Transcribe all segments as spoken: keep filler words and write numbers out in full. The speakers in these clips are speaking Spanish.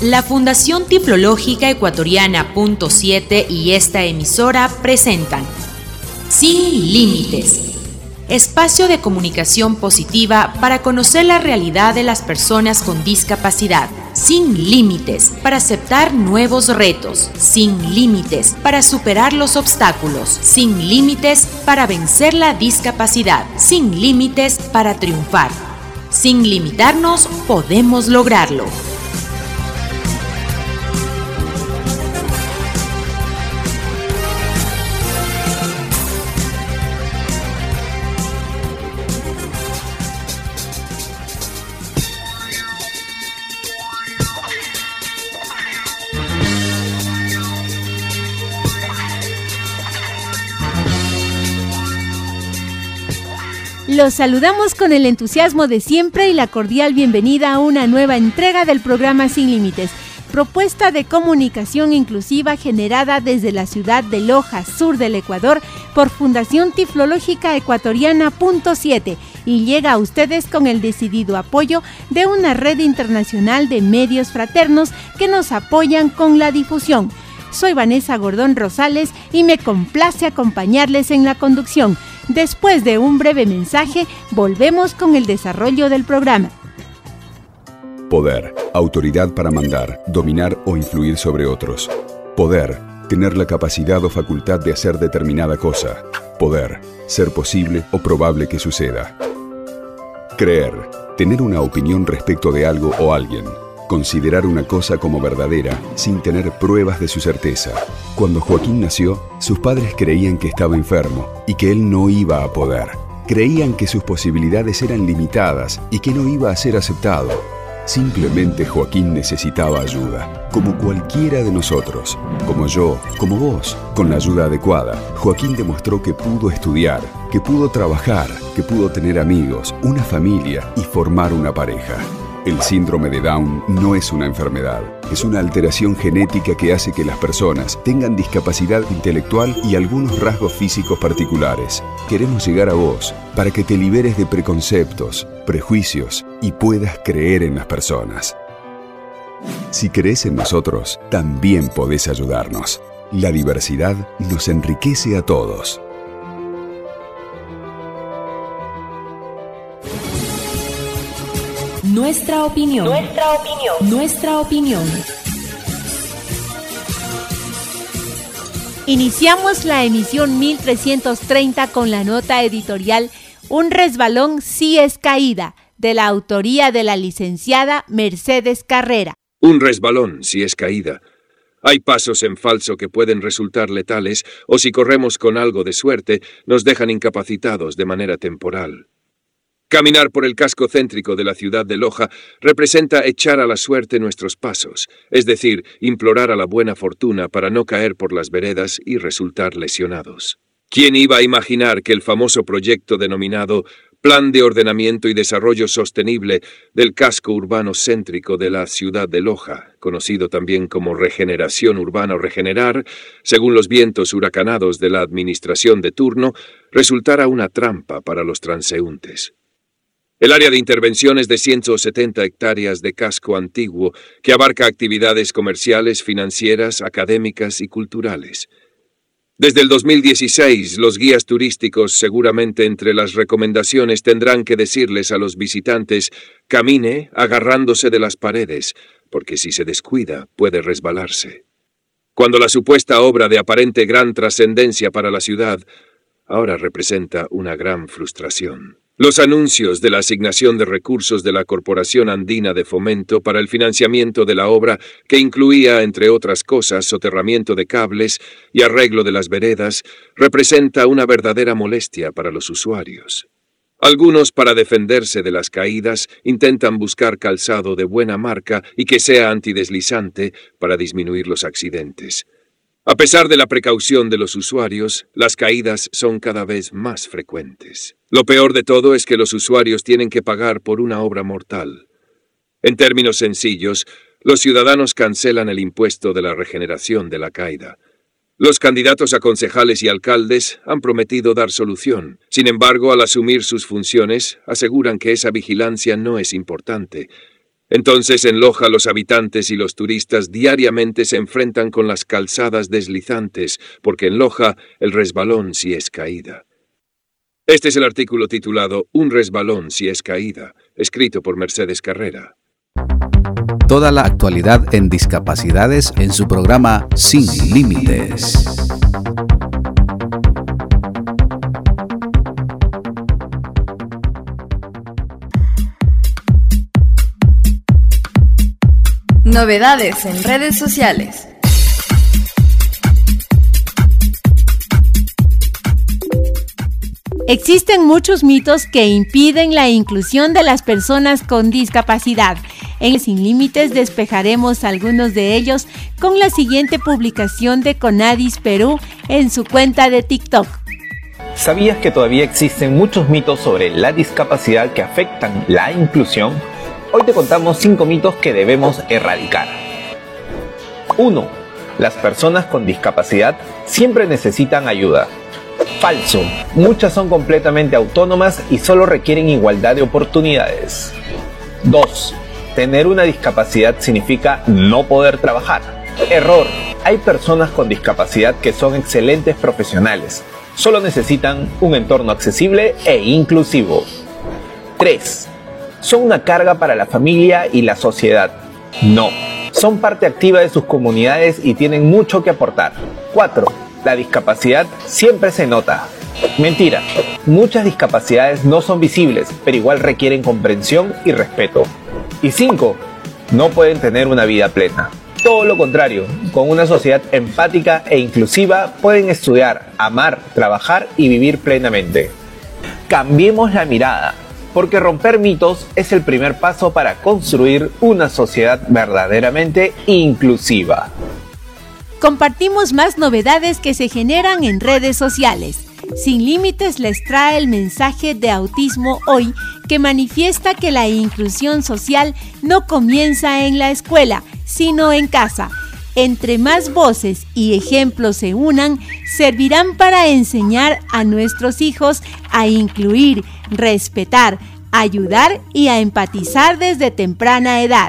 La Fundación Tiflológica Ecuatoriana Punto siete y esta emisora presentan Sin Límites, espacio de comunicación positiva para conocer la realidad de las personas con discapacidad. Sin límites para aceptar nuevos retos. Sin límites para superar los obstáculos. Sin límites para vencer la discapacidad. Sin límites para triunfar. Sin limitarnos, podemos lograrlo. Los saludamos con el entusiasmo de siempre y la cordial bienvenida a una nueva entrega del programa Sin Límites, propuesta de comunicación inclusiva generada desde la ciudad de Loja, sur del Ecuador, por Fundación Tiflológica Ecuatoriana Punto siete y llega a ustedes con el decidido apoyo de una red internacional de medios fraternos que nos apoyan con la difusión. Soy Vanessa Gordón Rosales y me complace acompañarles en la conducción. Después de un breve mensaje, volvemos con el desarrollo del programa. Poder, autoridad para mandar, dominar o influir sobre otros. Poder, tener la capacidad o facultad de hacer determinada cosa. Poder, ser posible o probable que suceda. Creer, tener una opinión respecto de algo o alguien. Considerar una cosa como verdadera sin tener pruebas de su certeza. Cuando Joaquín nació, sus padres creían que estaba enfermo y que él no iba a poder. Creían que sus posibilidades eran limitadas y que no iba a ser aceptado. Simplemente Joaquín necesitaba ayuda, como cualquiera de nosotros, como yo, como vos. Con la ayuda adecuada, Joaquín demostró que pudo estudiar, que pudo trabajar, que pudo tener amigos, una familia y formar una pareja. El síndrome de Down no es una enfermedad, es una alteración genética que hace que las personas tengan discapacidad intelectual y algunos rasgos físicos particulares. Queremos llegar a vos para que te liberes de preconceptos, prejuicios y puedas creer en las personas. Si crees en nosotros, también podés ayudarnos. La diversidad nos enriquece a todos. Nuestra opinión. Nuestra opinión. Nuestra opinión. Iniciamos la emisión mil trescientos treinta con la nota editorial Un resbalón sí es caída, de la autoría de la licenciada Mercedes Carrera. Un resbalón sí es caída. Hay pasos en falso que pueden resultar letales o si corremos con algo de suerte, nos dejan incapacitados de manera temporal. Caminar por el casco céntrico de la ciudad de Loja representa echar a la suerte nuestros pasos, es decir, implorar a la buena fortuna para no caer por las veredas y resultar lesionados. ¿Quién iba a imaginar que el famoso proyecto denominado Plan de Ordenamiento y Desarrollo Sostenible del Casco Urbano Céntrico de la ciudad de Loja, conocido también como Regeneración Urbana o Regenerar, según los vientos huracanados de la administración de turno, resultara una trampa para los transeúntes? El área de intervención es de ciento setenta hectáreas de casco antiguo que abarca actividades comerciales, financieras, académicas y culturales. Desde el dos mil dieciséis, los guías turísticos seguramente entre las recomendaciones tendrán que decirles a los visitantes: camine agarrándose de las paredes, porque si se descuida puede resbalarse. Cuando la supuesta obra de aparente gran trascendencia para la ciudad ahora representa una gran frustración. Los anuncios de la asignación de recursos de la Corporación Andina de Fomento para el financiamiento de la obra, que incluía, entre otras cosas, soterramiento de cables y arreglo de las veredas, representa una verdadera molestia para los usuarios. Algunos, para defenderse de las caídas, intentan buscar calzado de buena marca y que sea antideslizante para disminuir los accidentes. A pesar de la precaución de los usuarios, las caídas son cada vez más frecuentes. Lo peor de todo es que los usuarios tienen que pagar por una obra mortal. En términos sencillos, los ciudadanos cancelan el impuesto de la regeneración de la caída. Los candidatos a concejales y alcaldes han prometido dar solución. Sin embargo, al asumir sus funciones, aseguran que esa vigilancia no es importante. Entonces en Loja los habitantes y los turistas diariamente se enfrentan con las calzadas deslizantes, porque en Loja el resbalón sí es caída. Este es el artículo titulado Un resbalón si es caída, escrito por Mercedes Carrera. Toda la actualidad en discapacidades en su programa Sin Límites. Novedades en redes sociales. Existen muchos mitos que impiden la inclusión de las personas con discapacidad. En Sin Límites despejaremos algunos de ellos con la siguiente publicación de Conadis Perú en su cuenta de TikTok. ¿Sabías que todavía existen muchos mitos sobre la discapacidad que afectan la inclusión? Hoy te contamos cinco mitos que debemos erradicar. uno. Las personas con discapacidad siempre necesitan ayuda. Falso. Muchas son completamente autónomas y solo requieren igualdad de oportunidades. dos. Tener una discapacidad significa no poder trabajar. Error. Hay personas con discapacidad que son excelentes profesionales. Solo necesitan un entorno accesible e inclusivo. tres. Son una carga para la familia y la sociedad. No. Son parte activa de sus comunidades y tienen mucho que aportar. cuatro. La discapacidad siempre se nota. Mentira. Muchas discapacidades no son visibles, pero igual requieren comprensión y respeto. Y cinco. No pueden tener una vida plena. Todo lo contrario, con una sociedad empática e inclusiva pueden estudiar, amar, trabajar y vivir plenamente. Cambiemos la mirada, porque romper mitos es el primer paso para construir una sociedad verdaderamente inclusiva. Compartimos más novedades que se generan en redes sociales. Sin Límites les trae el mensaje de Autismo Hoy, que manifiesta que la inclusión social no comienza en la escuela, sino en casa. Entre más voces y ejemplos se unan, servirán para enseñar a nuestros hijos a incluir, respetar, ayudar y a empatizar desde temprana edad.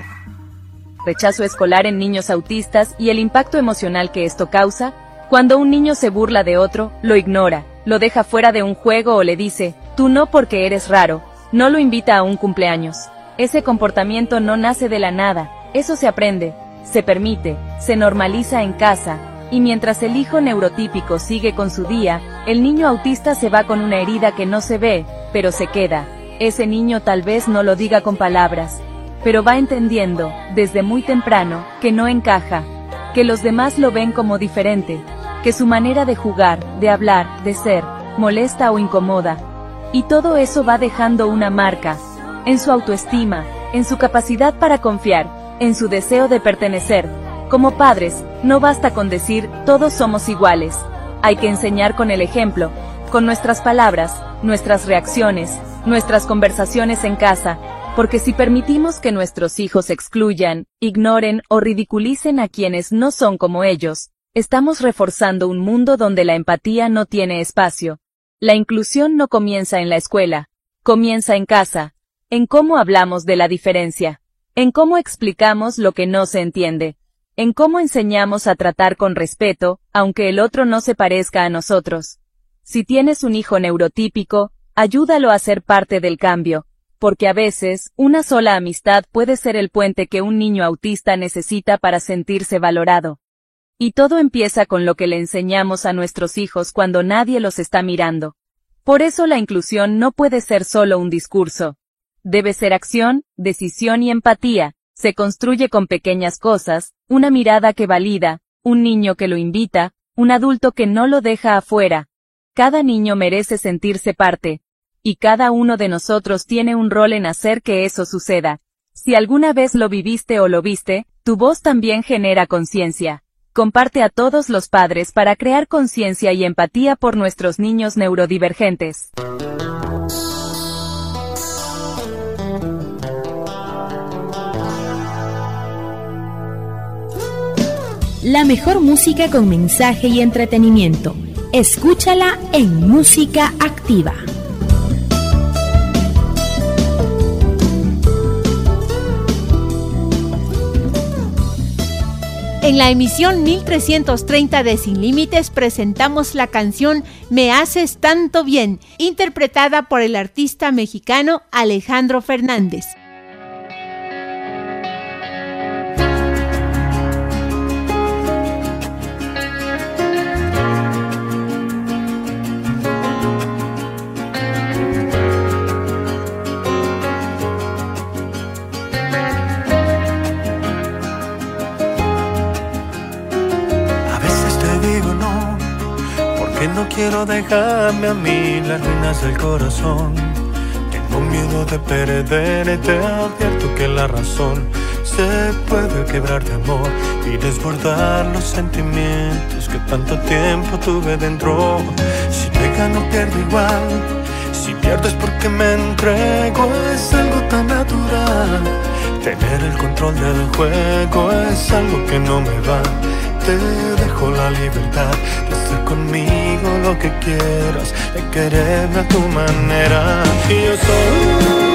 Rechazo escolar en niños autistas y el impacto emocional que esto causa. Cuando un niño se burla de otro, lo ignora, lo deja fuera de un juego o le dice, tú no porque eres raro, no lo invita a un cumpleaños. Ese comportamiento no nace de la nada, eso se aprende, se permite, se normaliza en casa, y mientras el hijo neurotípico sigue con su día, el niño autista se va con una herida que no se ve, pero se queda. Ese niño tal vez no lo diga con palabras, pero va entendiendo, desde muy temprano, que no encaja, que los demás lo ven como diferente, que su manera de jugar, de hablar, de ser, molesta o incomoda. Y todo eso va dejando una marca, en su autoestima, en su capacidad para confiar, en su deseo de pertenecer. Como padres, no basta con decir, todos somos iguales. Hay que enseñar con el ejemplo, con nuestras palabras, nuestras reacciones, nuestras conversaciones en casa, porque si permitimos que nuestros hijos excluyan, ignoren o ridiculicen a quienes no son como ellos, estamos reforzando un mundo donde la empatía no tiene espacio. La inclusión no comienza en la escuela, comienza en casa, en cómo hablamos de la diferencia, en cómo explicamos lo que no se entiende, en cómo enseñamos a tratar con respeto, aunque el otro no se parezca a nosotros. Si tienes un hijo neurotípico, ayúdalo a ser parte del cambio, porque a veces, una sola amistad puede ser el puente que un niño autista necesita para sentirse valorado. Y todo empieza con lo que le enseñamos a nuestros hijos cuando nadie los está mirando. Por eso la inclusión no puede ser solo un discurso. Debe ser acción, decisión y empatía. Se construye con pequeñas cosas, una mirada que valida, un niño que lo invita, un adulto que no lo deja afuera. Cada niño merece sentirse parte. Y cada uno de nosotros tiene un rol en hacer que eso suceda. Si alguna vez lo viviste o lo viste, tu voz también genera conciencia. Comparte a todos los padres para crear conciencia y empatía por nuestros niños neurodivergentes. La mejor música con mensaje y entretenimiento. Escúchala en Música Activa. En la emisión mil trescientos treinta de Sin Límites presentamos la canción Me Haces Tanto Bien, interpretada por el artista mexicano Alejandro Fernández. No quiero dejarme a mí las ruinas del corazón. Tengo miedo de perderte. Advierto que la razón se puede quebrar de amor y desbordar los sentimientos que tanto tiempo tuve dentro. Si me gano pierdo igual. Si pierdo es porque me entrego. Es algo tan natural. Tener el control del juego es algo que no me va. Te dejo la libertad de hacer conmigo lo que quieras, de quererme a tu manera. Y yo soy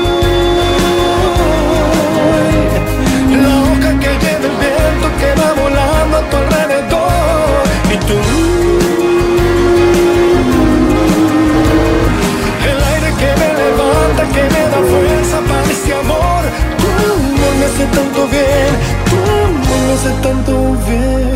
la hoja que lleva el viento que va volando a tu alrededor. Y tú, el aire que me levanta, que me da fuerza para este amor. Tu amor me hace tanto bien, tu amor me hace tanto bien.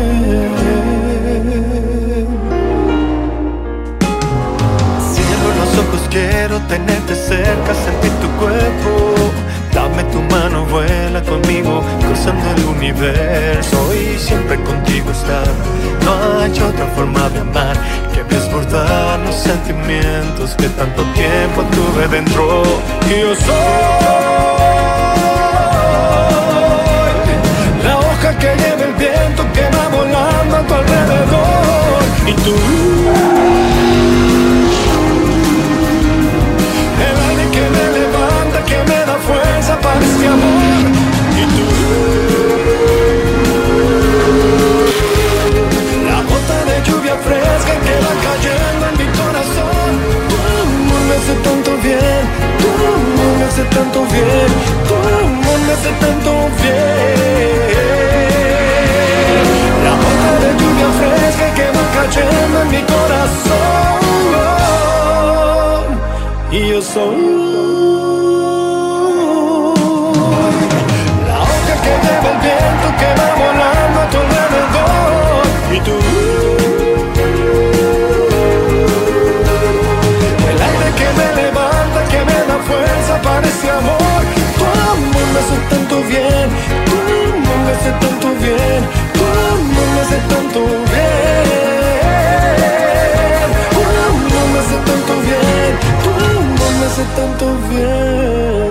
Quiero tenerte cerca, sentir tu cuerpo. Dame tu mano, vuela conmigo, cruzando el universo y siempre contigo estar. No hay otra forma de amar que desbordar los sentimientos que tanto tiempo tuve dentro. Y yo soy la hoja que lleva el viento que va volando a tu alrededor. Y tú, que me da fuerza para este amor. Y tú, la gota de lluvia fresca que va cayendo en mi corazón. Tu amor me hace tanto bien, tu amor me hace tanto bien, tu amor me hace tanto bien. La gota de lluvia fresca que va cayendo en mi corazón. Y yo soy que lleva el viento que va volando a tu alrededor. Y tú, el aire que me levanta, que me da fuerza para ese amor. Tu amor me hace tanto bien, tu amor me hace tanto bien, tu amor me hace tanto bien, tu amor me hace tanto bien, tu amor me hace tanto bien.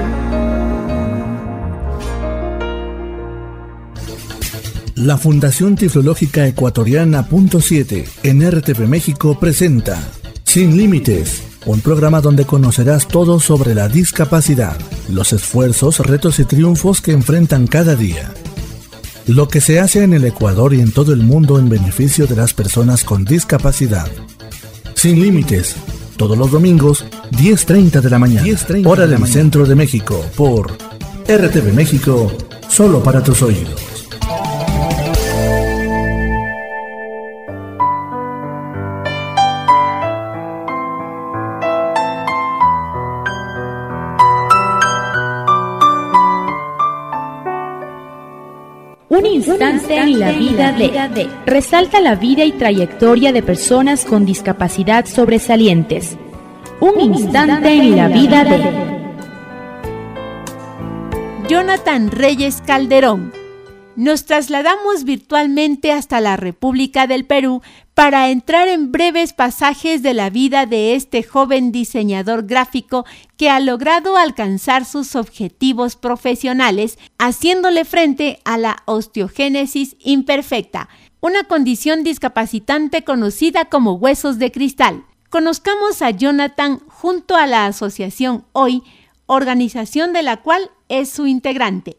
La Fundación Tiflológica Ecuatoriana Punto siete en R T V México presenta Sin Límites, un programa donde conocerás todo sobre la discapacidad, los esfuerzos, retos y triunfos que enfrentan cada día, lo que se hace en el Ecuador y en todo el mundo en beneficio de las personas con discapacidad. Sin Límites, todos los domingos, diez treinta de la mañana, hora del centro de México, por R T V México, solo para tus oídos. Un instante en la vida de... Resalta la vida y trayectoria de personas con discapacidad sobresalientes. Un instante en la vida de... Jonathan Reyes Calderón. Nos trasladamos virtualmente hasta la República del Perú para entrar en breves pasajes de la vida de este joven diseñador gráfico que ha logrado alcanzar sus objetivos profesionales haciéndole frente a la osteogénesis imperfecta, una condición discapacitante conocida como huesos de cristal. Conozcamos a Jonathan junto a la asociación Hoy, organización de la cual es su integrante.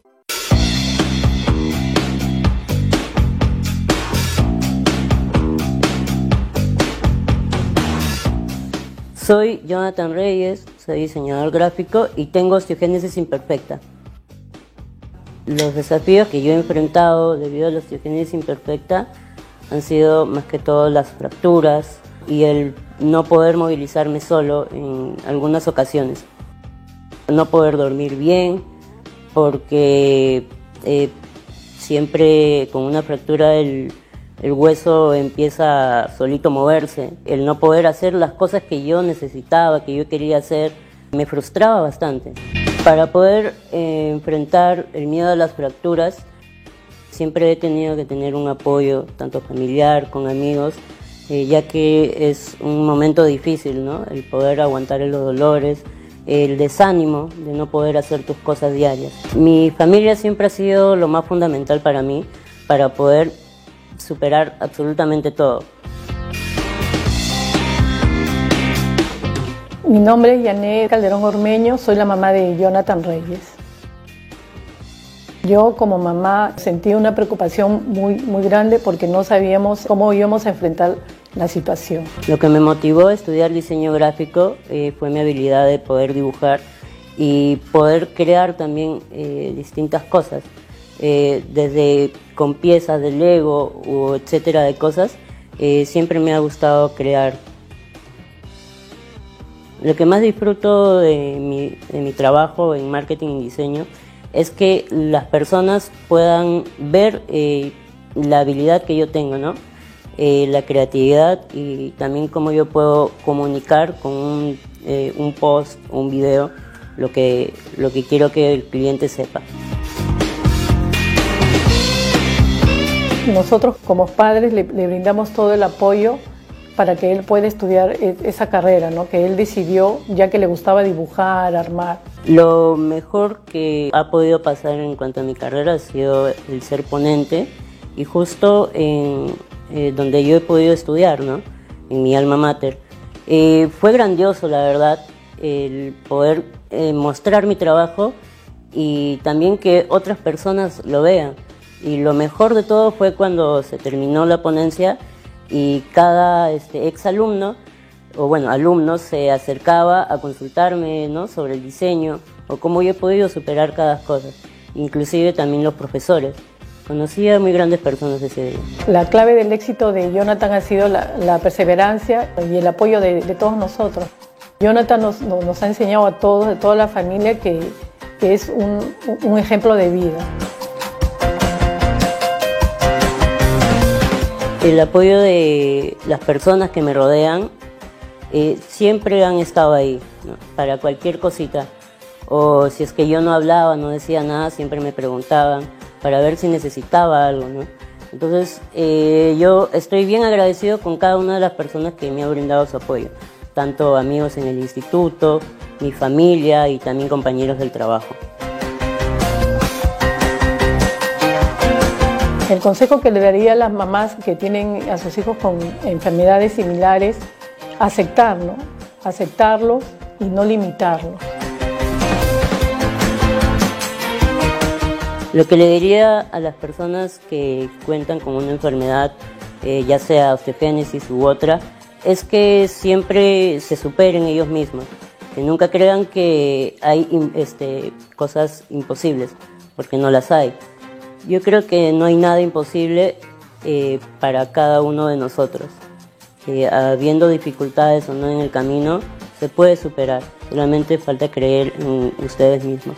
Soy Jonathan Reyes, soy diseñador gráfico y tengo osteogénesis imperfecta. Los desafíos que yo he enfrentado debido a la osteogénesis imperfecta han sido más que todo las fracturas y el no poder movilizarme solo en algunas ocasiones. No poder dormir bien porque eh, siempre con una fractura el, el hueso empieza solito a moverse. El no poder hacer las cosas que yo necesitaba, que yo quería hacer, me frustraba bastante. Para poder eh, enfrentar el miedo a las fracturas, siempre he tenido que tener un apoyo, tanto familiar, con amigos, eh, ya que es un momento difícil, ¿no? El poder aguantar los dolores, el desánimo de no poder hacer tus cosas diarias. Mi familia siempre ha sido lo más fundamental para mí, para poder superar absolutamente todo. Mi nombre es Yané Calderón Ormeño, soy la mamá de Jonathan Reyes. Yo como mamá sentí una preocupación muy, muy grande porque no sabíamos cómo íbamos a enfrentar la situación. Lo que me motivó a estudiar diseño gráfico eh, fue mi habilidad de poder dibujar y poder crear también eh, distintas cosas, eh, desde con piezas de Lego o etcétera de cosas. Eh, siempre me ha gustado crear. Lo que más disfruto de mi, de mi trabajo en marketing y diseño es que las personas puedan ver eh, la habilidad que yo tengo, ¿no? Eh, la creatividad y también cómo yo puedo comunicar con un, eh, un post, un video, lo que, lo que quiero que el cliente sepa. Nosotros como padres le, le brindamos todo el apoyo para que él pueda estudiar esa carrera, ¿no? Que él decidió, ya que le gustaba dibujar, armar. Lo mejor que ha podido pasar en cuanto a mi carrera ha sido el ser ponente y justo en eh, donde yo he podido estudiar, ¿no? En mi alma mater. Eh, fue grandioso, la verdad, el poder eh, mostrar mi trabajo y también que otras personas lo vean. Y lo mejor de todo fue cuando se terminó la ponencia y cada este, ex alumno, o bueno, alumno, se acercaba a consultarme, ¿no? Sobre el diseño o cómo yo he podido superar cada cosa, inclusive también los profesores. Conocí a muy grandes personas ese día. La clave del éxito de Jonathan ha sido la, la perseverancia y el apoyo de, de todos nosotros. Jonathan nos, nos ha enseñado a todos, a toda la familia, que, que es un, un ejemplo de vida. El apoyo de las personas que me rodean eh, siempre han estado ahí, ¿no? Para cualquier cosita. O si es que yo no hablaba, no decía nada, siempre me preguntaban para ver si necesitaba algo, ¿no? Entonces eh, yo estoy bien agradecido con cada una de las personas que me ha brindado su apoyo. Tanto amigos en el instituto, mi familia y también compañeros del trabajo. El consejo que le daría a las mamás que tienen a sus hijos con enfermedades similares, aceptar, ¿no? Aceptarlos y no limitarlos. Lo que le diría a las personas que cuentan con una enfermedad, eh, ya sea osteogénesis u otra, es que siempre se superen ellos mismos, que nunca crean que hay este, cosas imposibles, porque no las hay. Yo creo que no hay nada imposible eh, para cada uno de nosotros. Eh, habiendo dificultades o no en el camino, se puede superar. Solamente falta creer en ustedes mismos.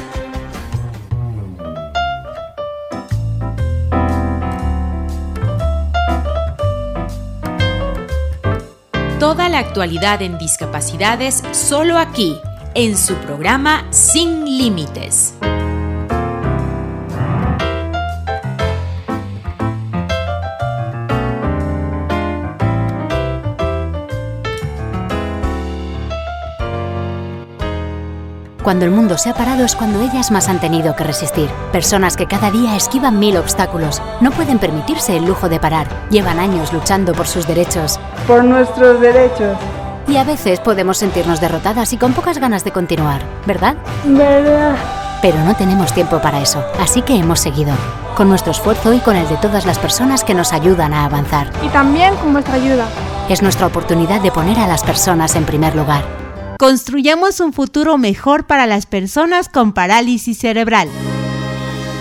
Toda la actualidad en discapacidades solo aquí, en su programa Sin Límites. Cuando el mundo se ha parado es cuando ellas más han tenido que resistir. Personas que cada día esquivan mil obstáculos. No pueden permitirse el lujo de parar. Llevan años luchando por sus derechos. Por nuestros derechos. Y a veces podemos sentirnos derrotadas y con pocas ganas de continuar, ¿verdad? ¿Verdad? Pero no tenemos tiempo para eso, así que hemos seguido. Con nuestro esfuerzo y con el de todas las personas que nos ayudan a avanzar. Y también con vuestra ayuda. Es nuestra oportunidad de poner a las personas en primer lugar. Construyamos un futuro mejor para las personas con parálisis cerebral.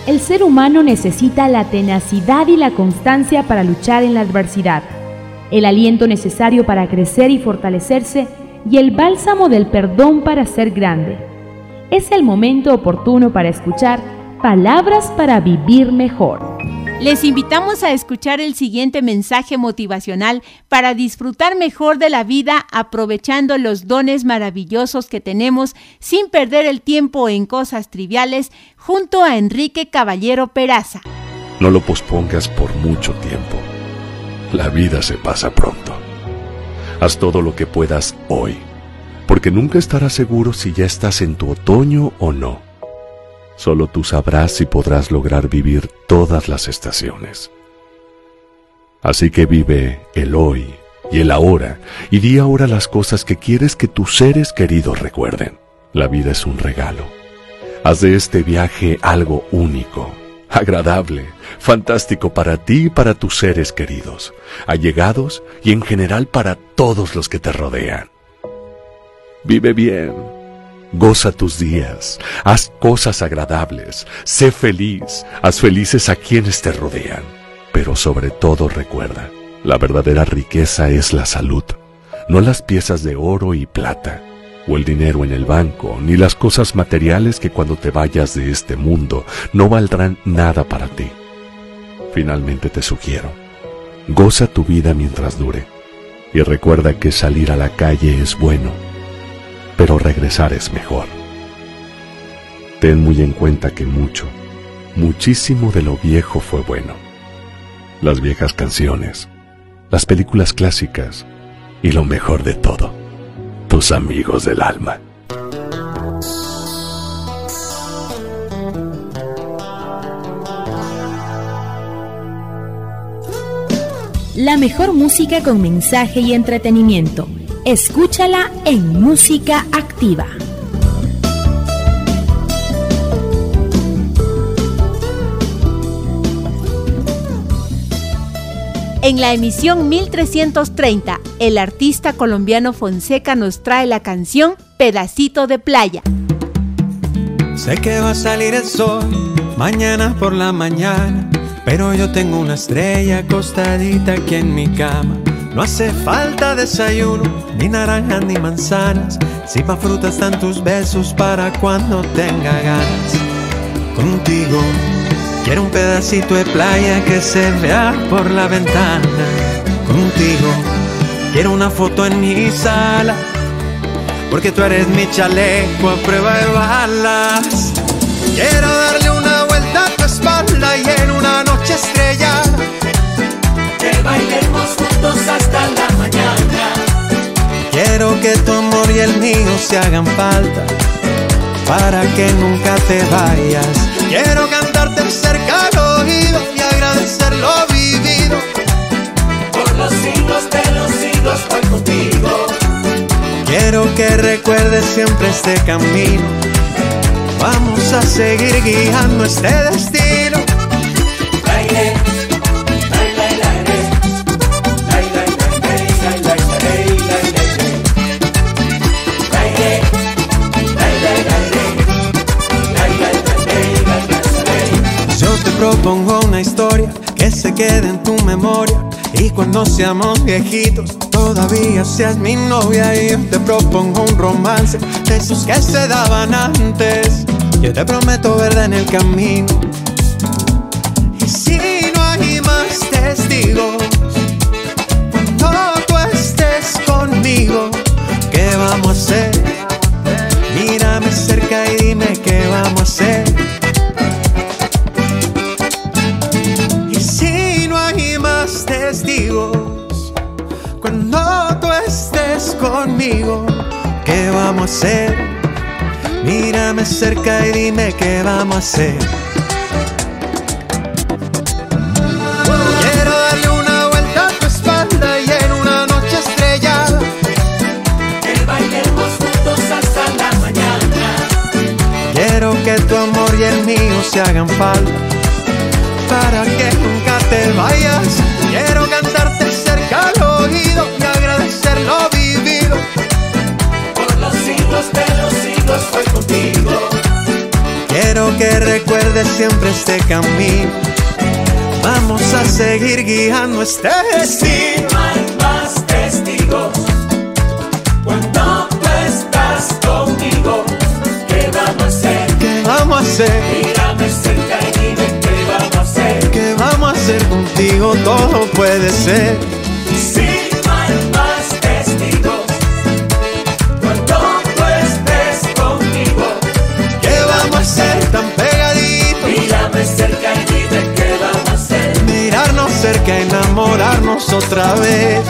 El ser humano necesita la tenacidad y la constancia para luchar en la adversidad, el aliento necesario para crecer y fortalecerse y el bálsamo del perdón para ser grande. Es el momento oportuno para escuchar Palabras para Vivir Mejor. Les invitamos a escuchar el siguiente mensaje motivacional para disfrutar mejor de la vida aprovechando los dones maravillosos que tenemos sin perder el tiempo en cosas triviales junto a Enrique Caballero Peraza. No lo pospongas por mucho tiempo. La vida se pasa pronto. Haz todo lo que puedas hoy, porque nunca estarás seguro si ya estás en tu otoño o no. Solo tú sabrás si podrás lograr vivir todas las estaciones. Así que vive el hoy y el ahora, y di ahora las cosas que quieres que tus seres queridos recuerden. La vida es un regalo. Haz de este viaje algo único, agradable, fantástico para ti y para tus seres queridos, allegados y en general para todos los que te rodean. Vive bien. Goza tus días, haz cosas agradables, sé feliz, haz felices a quienes te rodean. Pero sobre todo recuerda, la verdadera riqueza es la salud, no las piezas de oro y plata, o el dinero en el banco, ni las cosas materiales que cuando te vayas de este mundo no valdrán nada para ti. Finalmente te sugiero, goza tu vida mientras dure, y recuerda que salir a la calle es bueno, pero regresar es mejor. Ten muy en cuenta que mucho, muchísimo de lo viejo fue bueno. Las viejas canciones, las películas clásicas y lo mejor de todo, tus amigos del alma. La mejor música con mensaje y entretenimiento. Escúchala en Música Activa. En la emisión mil trescientos treinta, el artista colombiano Fonseca nos trae la canción Pedacito de Playa. Sé que va a salir el sol mañana por la mañana, pero yo tengo una estrella acostadita aquí en mi cama. No hace falta desayuno, ni naranjas ni manzanas, si pa' fruta están tus besos para cuando tenga ganas. Contigo quiero un pedacito de playa que se vea por la ventana. Contigo quiero una foto en mi sala, porque tú eres mi chaleco a prueba de balas. Quiero darle una vuelta a tu espalda y en una noche estrellada que bailemos juntos hasta la mañana. Quiero que tu amor y el mío se hagan falta para que nunca te vayas. Quiero cantarte cerca al oído y agradecer lo vivido. Por los siglos de los siglos voy contigo. Quiero que recuerdes siempre este camino. Vamos a seguir guiando este destino. Baile. Propongo una historia que se quede en tu memoria, y cuando seamos viejitos todavía seas mi novia. Y yo te propongo un romance de esos que se daban antes. Yo te prometo verdad en el camino. Y si no hay más testigos, cuando tú estés conmigo, ¿qué vamos a hacer? Mírame cerca y dime qué vamos a hacer. Testigos, cuando tú estés conmigo, ¿qué vamos a hacer? Mírame cerca y dime qué vamos a hacer. Quiero darle una vuelta a tu espalda y en una noche estrellada que bailemos juntos hasta la mañana. Quiero que tu amor y el mío se hagan falta para que nunca te vayas. Quiero cantarte cerca al oído y agradecer lo vivido. Por los siglos de los siglos voy contigo. Quiero que recuerdes siempre este camino. Vamos a seguir guiando este destino. No hay más testigos cuando tú estás conmigo. ¿Qué vamos a hacer? ¿Qué vamos a hacer? Mírame cerca y dime qué vamos a hacer. ¿Qué vamos a hacer contigo? Todo puede ser. Si no hay más testigos cuando tú estés conmigo. ¿Qué vamos a hacer tan pegadito? Mírame cerca y dime qué vamos a hacer. Mirarnos cerca, enamorarnos otra vez.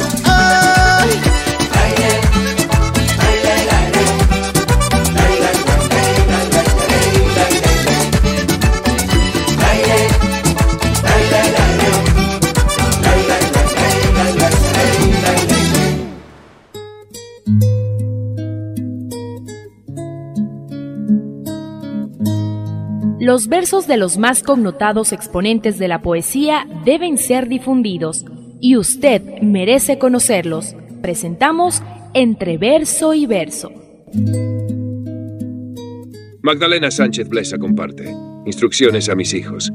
Los versos de los más connotados exponentes de la poesía deben ser difundidos y usted merece conocerlos. Presentamos Entre Verso y Verso. Magdalena Sánchez Blesa comparte. Instrucciones a mis hijos.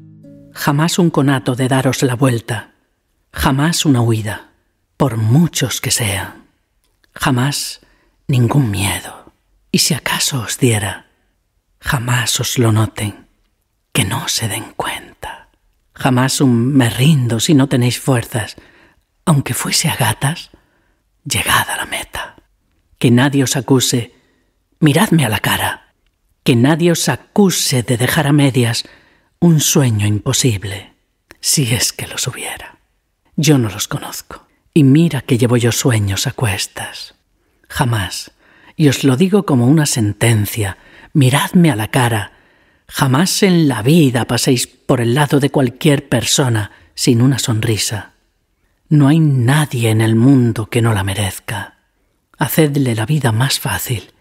Jamás un conato de daros la vuelta, jamás una huida, por muchos que sean. Jamás ningún miedo, y si acaso os diera, jamás os lo noten, que no se den cuenta. Jamás un me rindo si no tenéis fuerzas, aunque fuese a gatas, llegad a la meta. Que nadie os acuse, miradme a la cara, que nadie os acuse de dejar a medias un sueño imposible, si es que los hubiera. Yo no los conozco, y mira que llevo yo sueños a cuestas. Jamás, y os lo digo como una sentencia, miradme a la cara, jamás en la vida paséis por el lado de cualquier persona sin una sonrisa. No hay nadie en el mundo que no la merezca. Hacedle la vida más fácil.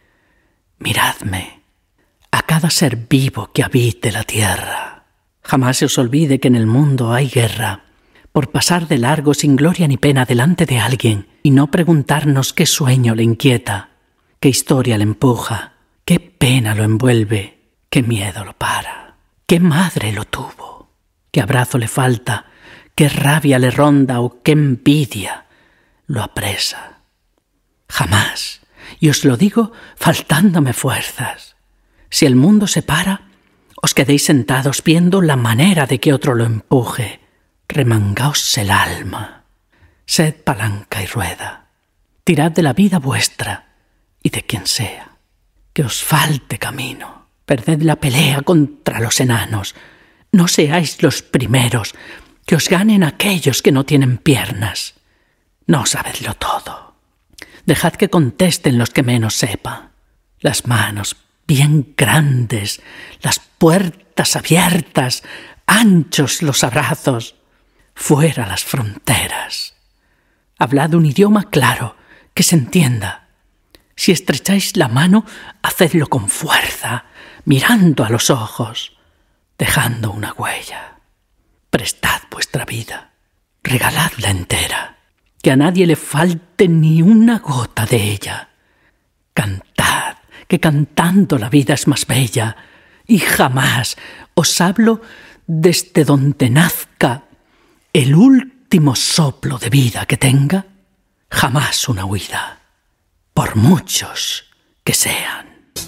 Miradme, a cada ser vivo que habite la tierra. Jamás se os olvide que en el mundo hay guerra, por pasar de largo sin gloria ni pena delante de alguien y no preguntarnos qué sueño le inquieta, qué historia le empuja, qué pena lo envuelve, qué miedo lo para, qué madre lo tuvo, qué abrazo le falta, qué rabia le ronda o qué envidia lo apresa. Jamás, y os lo digo faltándome fuerzas, si el mundo se para, os quedéis sentados viendo la manera de que otro lo empuje. Remangaos el alma, sed palanca y rueda, tirad de la vida vuestra y de quien sea. Que os falte camino, perded la pelea contra los enanos, no seáis los primeros, que os ganen aquellos que no tienen piernas. No sabedlo todo, dejad que contesten los que menos sepan. Las manos bien grandes, las puertas abiertas, anchos los abrazos, fuera las fronteras. Hablad un idioma claro, que se entienda. Si estrecháis la mano, hacedlo con fuerza, mirando a los ojos, dejando una huella. Prestad vuestra vida, regaladla entera, que a nadie le falte ni una gota de ella. Cantad, que cantando la vida es más bella, y jamás os hablo desde donde nazca el último soplo de vida que tenga, jamás una huida, por muchos que sean.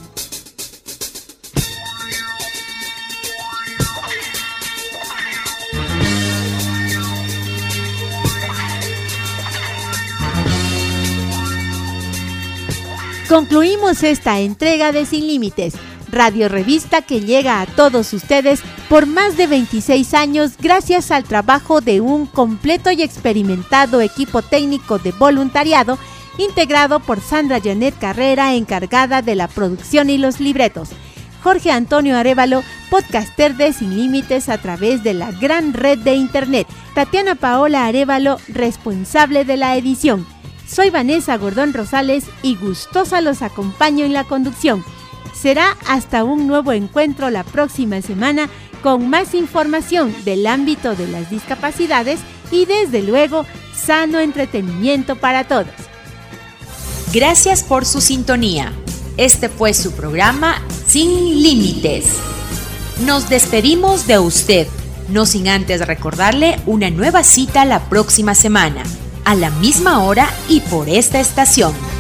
Concluimos esta entrega de Sin Límites, radio revista que llega a todos ustedes por más de veintiséis años gracias al trabajo de un completo y experimentado equipo técnico de voluntariado integrado por Sandra Janet Carrera, encargada de la producción y los libretos, Jorge Antonio Arévalo, podcaster de Sin Límites a través de la gran red de internet, Tatiana Paola Arévalo, responsable de la edición. Soy Vanessa Gordón Rosales y gustosa los acompaño en la conducción. Será hasta un nuevo encuentro la próxima semana con más información del ámbito de las discapacidades y desde luego sano entretenimiento para todos. Gracias por su sintonía. Este fue su programa Sin Límites. Nos despedimos de usted, no sin antes recordarle una nueva cita la próxima semana, a la misma hora y por esta estación.